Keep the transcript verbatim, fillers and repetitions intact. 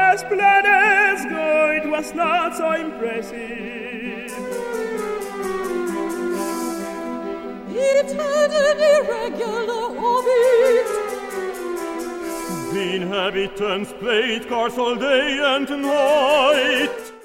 as plain as go, it was not so impressive. It had an irregular orbit. The inhabitants played cards all day and night.